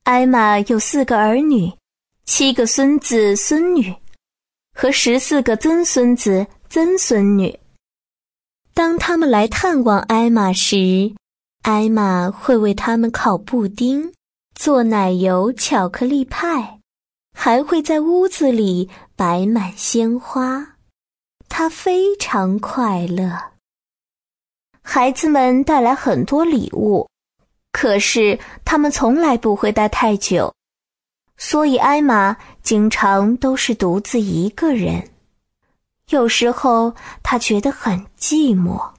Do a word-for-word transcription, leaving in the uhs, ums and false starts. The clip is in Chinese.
艾玛有四个儿女，七个孙子孙女，和十四个曾孙子曾孙女。当他们来探望艾玛时，艾玛会为他们烤布丁，做奶油巧克力派，还会在屋子里摆满鲜花。她非常快乐。孩子们带来很多礼物，可是他们从来不会待太久，所以艾玛经常都是独自一个人。有时候她觉得很寂寞。